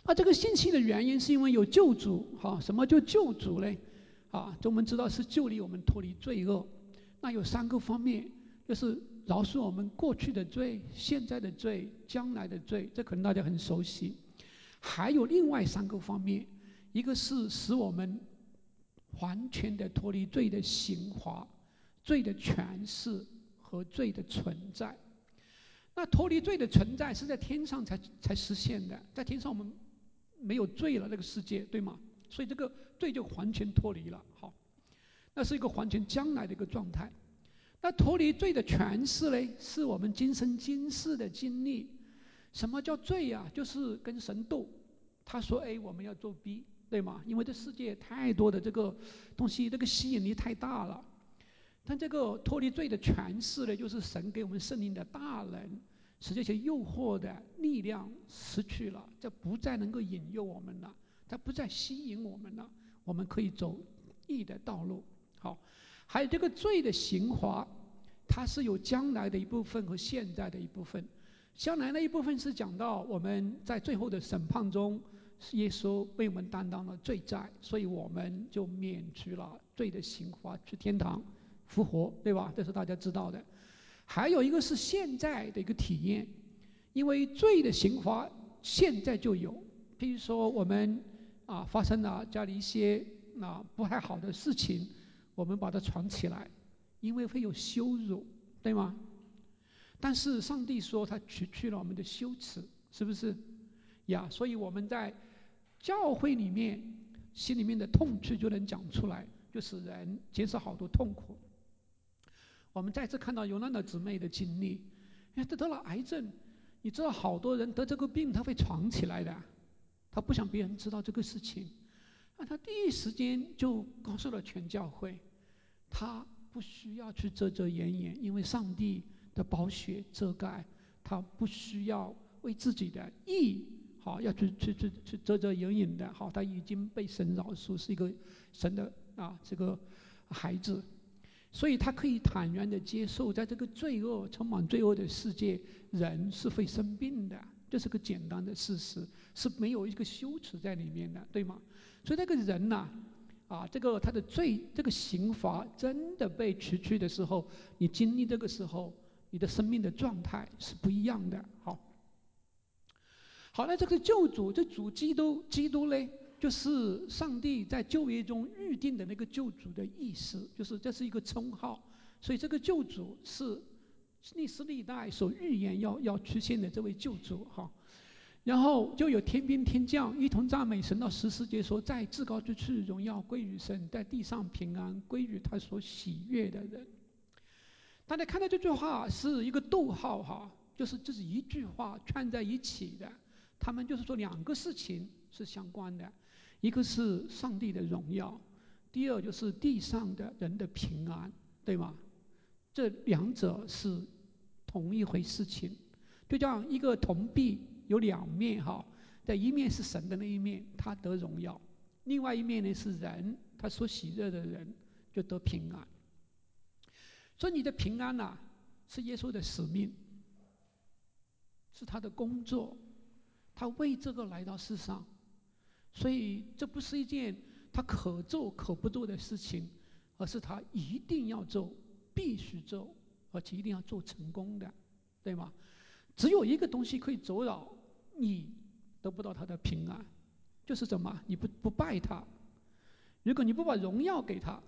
那这个信息的原因是因为有救主，哈，什么叫救主呢？啊，我们知道是救离我们脱离罪恶。那有三个方面，就是饶恕我们过去的罪、现在的罪、将来的罪，这可能大家很熟悉。还有另外三个方面，一个是使我们完全的脱离罪的刑罚、罪的权势和罪的存在。那脱离罪的存在是在天上才才实现的，在天上我们没有罪了，这个世界，对吗？所以这个罪就完全脱离了。好，那是一个完全将来的一个状态。那脱离罪的权势呢，是我们今生今世的经历。什么叫罪啊？就是跟神斗，他说 A， 我们要做 B， 对吗？因为这世界太多的这个东西，这个吸引力太大了。但这个脱离罪的权势呢，就是神给我们圣灵的大能，使这些诱惑的力量失去了，这不再能够引诱我们了，它不再吸引我们了，我们可以走义的道路。好，还有这个罪的刑罚，它是有将来的一部分和现在的一部分。将来那一部分是讲到我们在最后的审判中，耶稣为我们担当了罪债，所以我们就免除了罪的刑罚，去天堂复活，对吧？这是大家知道的。还有一个是现在的一个体验，因为罪的刑罚现在就有，譬如说我们啊发生了家里一些啊不太好的事情，我们把它藏起来，因为会有羞辱，对吗？但是上帝说他除去了我们的羞耻，是不是呀？所以我们在教会里面心里面的痛处就能讲出来，就使人减少好多痛苦。我们再次看到尤娜的姊妹的经历，因为她得了癌症，你知道好多人得这个病他会藏起来的，他不想别人知道这个事情，那他第一时间就告诉了全教会，他不需要去遮遮掩掩，因为上帝的宝血遮盖，他不需要为自己的义好要去去去去遮遮掩掩的，好，他已经被神饶恕，是一个神的啊这个孩子。所以他可以坦然地接受，在这个罪恶充满罪恶的世界，人是会生病的，这是个简单的事实，是没有一个羞耻在里面的，对吗？所以那个人呐、啊，啊，这个他的罪，这个刑罚真的被除去的时候，你经历这个时候，你的生命的状态是不一样的。好，好，那这个救主，这主基督，基督嘞？就是上帝在旧约中预定的那个救主的意思，就是这是一个称号，所以这个救主是历史历代所预言要要出现的这位救主哈。然后就有天兵天将一同赞美神，到十四节说，在至高之处荣耀归于神，在地上平安归于他所喜悦的人。大家看到这句话是一个逗号哈，就是这是一句话串在一起的，他们就是说两个事情是相关的。一个是上帝的荣耀，第二就是地上的人的平安，对吗？这两者是同一回事情，就像一个铜币有两面哈，在一面是神的那一面，他得荣耀；另外一面呢是人，他所喜悦的人就得平安。所以你的平安呐、啊，是耶稣的使命，是他的工作，他为这个来到世上。所以这不是一件他可做可不做的事情，而是他一定要做，必须做，而且一定要做成功的，对吗？只有一个东西可以阻扰你得不到他的平安，就是什么？你不不拜他。如果你不把荣耀给他，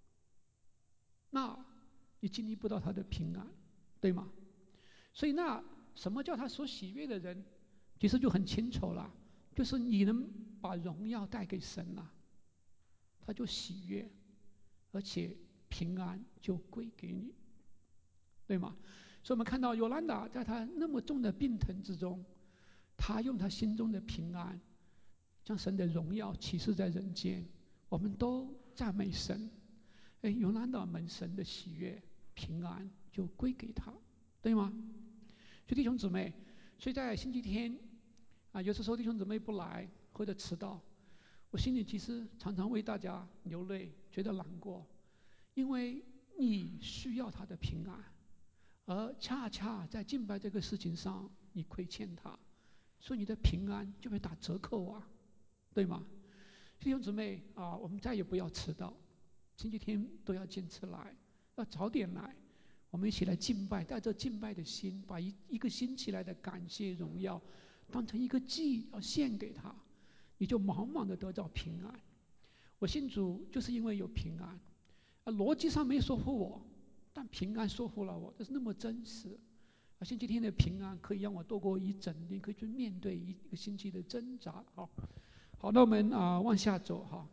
那你经历不到他的平安，对吗？所以那什么叫他所喜悦的人？其实就很清楚了，就是你能把荣耀带给神了、啊，他就喜悦，而且平安就归给你，对吗？所以我们看到尤兰达在他那么重的病疼之中，他用他心中的平安，将神的荣耀启示在人间。我们都赞美神，哎，尤兰达蒙神的喜悦，平安就归给他，对吗？所以弟兄姊妹，所以在星期天啊，有时候弟兄姊妹不来或者迟到，我心里其实常常为大家流泪，觉得难过，因为你需要他的平安，而恰恰在敬拜这个事情上，你亏欠他， 所以你的平安就会打折扣啊，对吗？弟兄姊妹啊，我们再也不要迟到，星期天都要坚持来，要早点来。我们一起来敬拜，带着敬拜的心，把一一个星期来的感谢荣耀当成一个祭，要献给他，你就满满的得到平安。我信主就是因为有平安，啊，逻辑上没说服我，但平安说服了我，这是那么真实。啊，星期天的平安可以让我度过一整天，可以去面对一一个星期的挣扎。好，好，那我们啊往下走哈。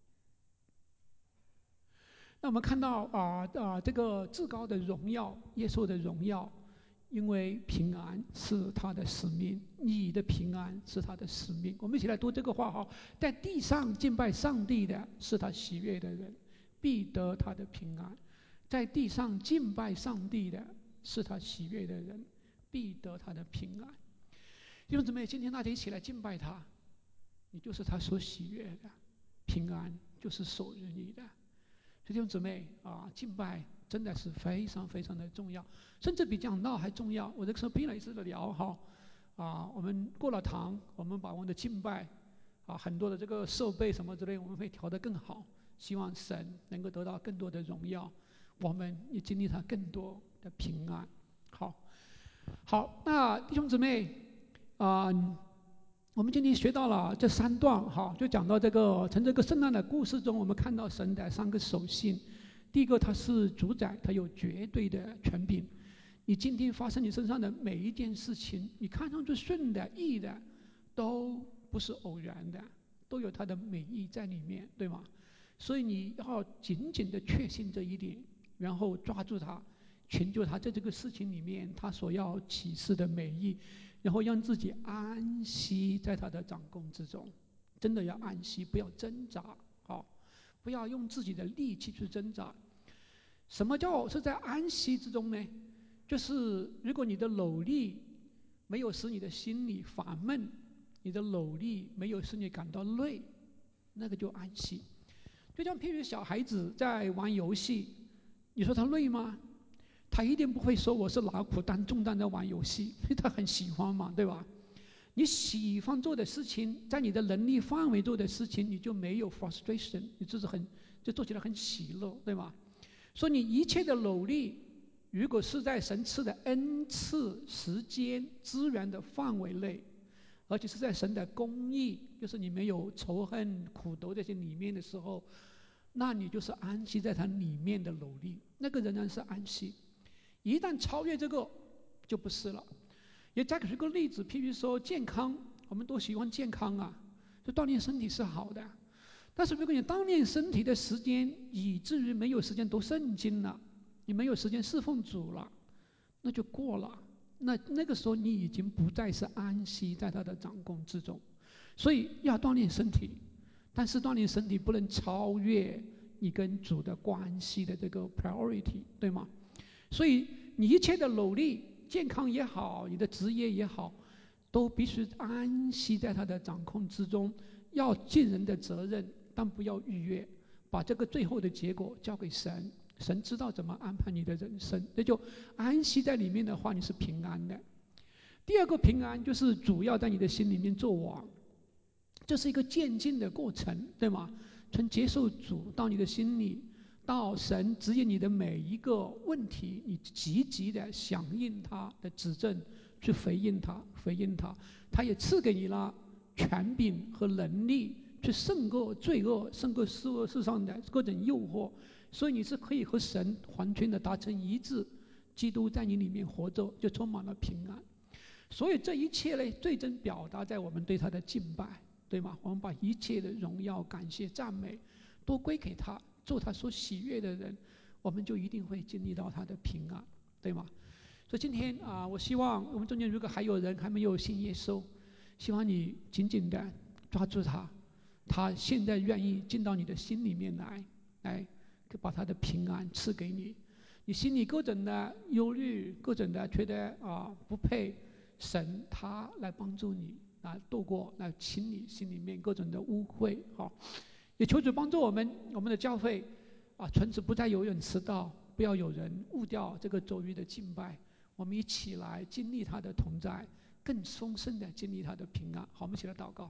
那我们看到啊啊这个至高的荣耀，耶稣的荣耀，因为平安是他的使命，你的平安是他的使命。我们一起来读这个话哈，在地上敬拜上帝的是他喜悦的人，必得他的平安；在地上敬拜上帝的是他喜悦的人，必得他的平安。弟兄姊妹，今天大家一起来敬拜他，你就是他所喜悦的，平安就是属于你的。弟兄姊妹啊，敬拜真的是非常非常的重要，甚至比讲道还重要。我这个时候拼了一次的聊哈，啊，我们过了堂，我们把我们的敬拜啊，很多的这个设备什么之类，我们会调得更好，希望神能够得到更多的荣耀，我们也经历他更多的平安。好，好，那弟兄姊妹啊。我们今天学到了这三段，哈，就讲到这个从这个圣诞的故事中，我们看到神的三个属性。第一个，他是主宰，他有绝对的权柄。你今天发生你身上的每一件事情，你看上去顺的、义的，都不是偶然的，都有他的美意在里面，对吗？所以你要紧紧的确信这一点，然后抓住它，寻求他在这个事情里面他所要启示的美意。然后让自己安息在他的掌控之中，真的要安息，不要挣扎，好，不要用自己的力气去挣扎。什么叫是在安息之中呢？就是如果你的努力没有使你的心里烦闷，你的努力没有使你感到累，那个就安息。就像譬如小孩子在玩游戏，你说他累吗？他一定不会说我是拿苦担重担在玩游戏，因为他很喜欢嘛，对吧？你喜欢做的事情，在你的能力范围做的事情，你就没有 frustration， 你就是很就做起来很喜乐，对吧？所以你一切的努力，如果是在神赐的恩赐、时间、资源的范围内，而且是在神的公义，就是你没有仇恨、苦毒这些里面的时候，那你就是安息在它里面的努力，那个仍然是安息。一旦超越这个，就不是了。也再举个例子，譬如说健康，我们都喜欢健康啊，就锻炼身体是好的。但是如果你锻炼身体的时间，以至于没有时间读圣经了，你没有时间侍奉主了，那就过了。那那个时候你已经不再是安息在他的掌控之中。所以要锻炼身体，但是锻炼身体不能超越你跟主的关系的这个 priority， 对吗？所以你一切的努力，健康也好，你的职业也好，都必须安息在他的掌控之中。要尽人的责任，但不要逾越，把这个最后的结果交给神。神知道怎么安排你的人生，那就安息在里面的话，你是平安的。第二个平安就是主要在你的心里面做王，这是一个渐进的过程，对吗？从接受主到你的心里。到神指引你的每一个问题，你积极的响应他的指正，去回应他，回应他，他也赐给你了权柄和能力，去胜过罪恶，胜过世世上的各种诱惑，所以你是可以和神完全的达成一致。基督在你里面活着，就充满了平安。所以这一切呢，最终表达在我们对他的敬拜，对吗？我们把一切的荣耀、感谢、赞美，都归给他。做他所喜悦的人，我们就一定会经历到他的平安，对吗？所以今天啊，我希望我们中间如果还有人还没有信耶稣，希望你紧紧的抓住他，他现在愿意进到你的心里面来，来把他的平安赐给你。你心里各种的忧虑，各种的觉得啊不配，神他来帮助你，来度过，来清理心里面各种的污秽，好。也求主帮助我们，我们的教会啊，从此不再有人迟到，不要有人误掉这个周日的敬拜。我们一起来经历他的同在， 更丰盛的经历他的平安。好，我们一起来祷告。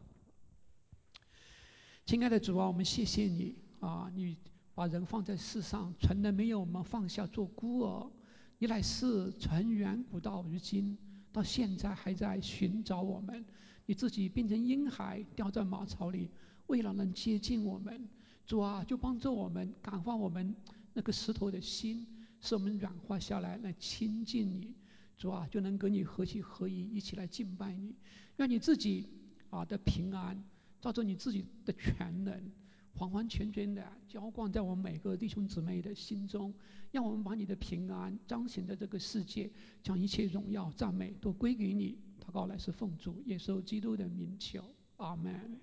亲爱的主啊，我们谢谢你啊！你把人放在世上，从来没有我们放下做孤儿。你乃是从远古到如今，到现在还在寻找我们。你自己变成婴孩，掉在马槽里，为了能接近我们。主啊，就帮助我们感化我们那个石头的心，使我们软化下来，来亲近你。主啊，就能跟你合起合一，一起来敬拜你。让你自己啊的平安，照着你自己的全能，完完全全的浇灌在我们每个弟兄姊妹的心中，让我们把你的平安彰显在这个世界，将一切荣耀赞美都归给你。祷告来是奉主耶稣基督的名求，阿门。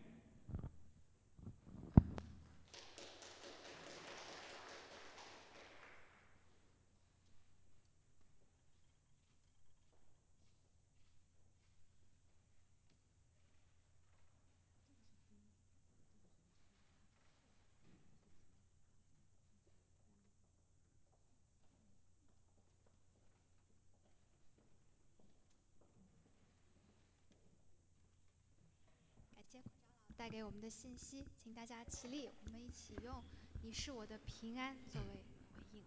感谢孔长老带给我们的信息，请大家起立，我们一起用“你是我的平安”作为回应。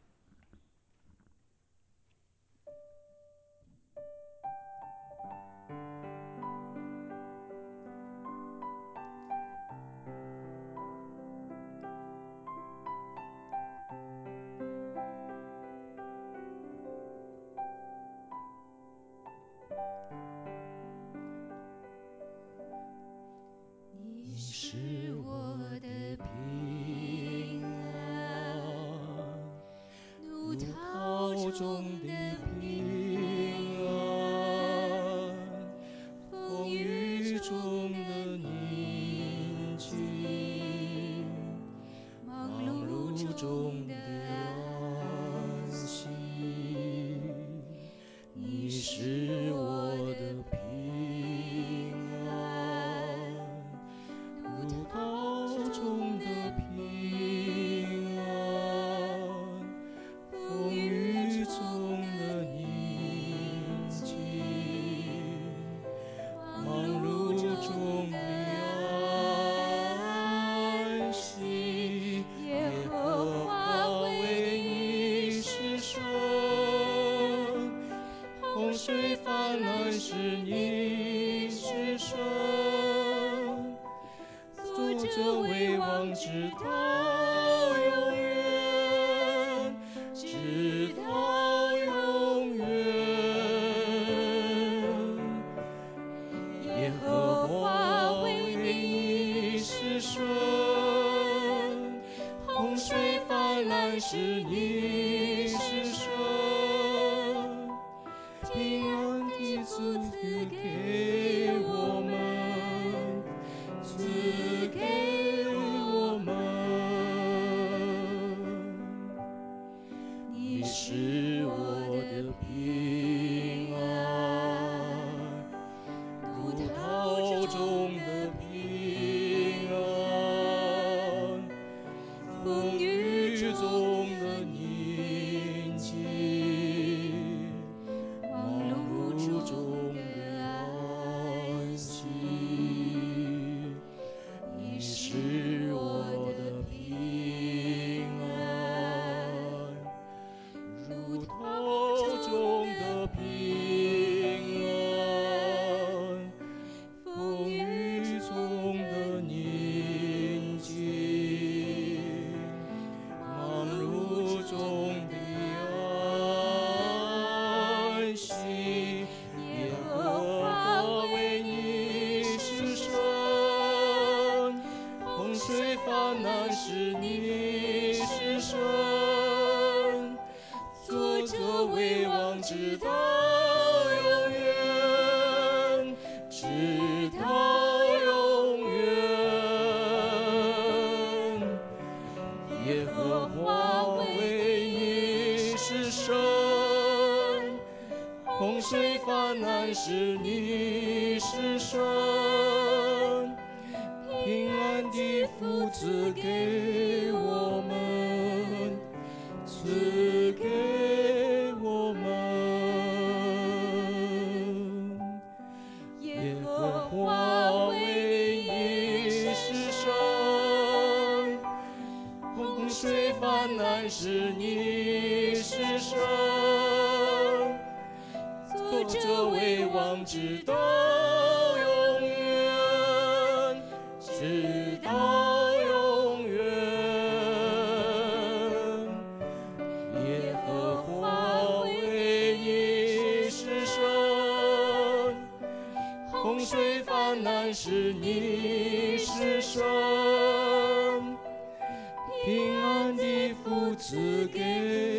你是我的平安，怒涛中的平安，风雨中的宁静，忙碌中的安息。你是我的平安，怒涛中的平安，风雨中的宁静，忙碌中的安息。耶和华为你施顺，洪水泛滥时你施顺，作者为王直到永远，直到永远。耶和华为你施顺，洪水泛滥时你施顺，平安的赐给我们，赐给我们。你是我的平安，怒涛中的平安，风雨中的宁静，忙碌中的安息。你是我的平安，如涛中的平安，风雨中的宁静，忙碌中的安息。耶和华为你施顺，洪水泛滥时你施顺，作者为王直到永远，直到永远。耶和华为你施顺，洪水泛滥时你施顺，平安的福赐给我们，赐给我们。 是你是神，作者为王直到永远，直到永远。耶和华为你是神，洪水泛滥是你是神，平安的福赐给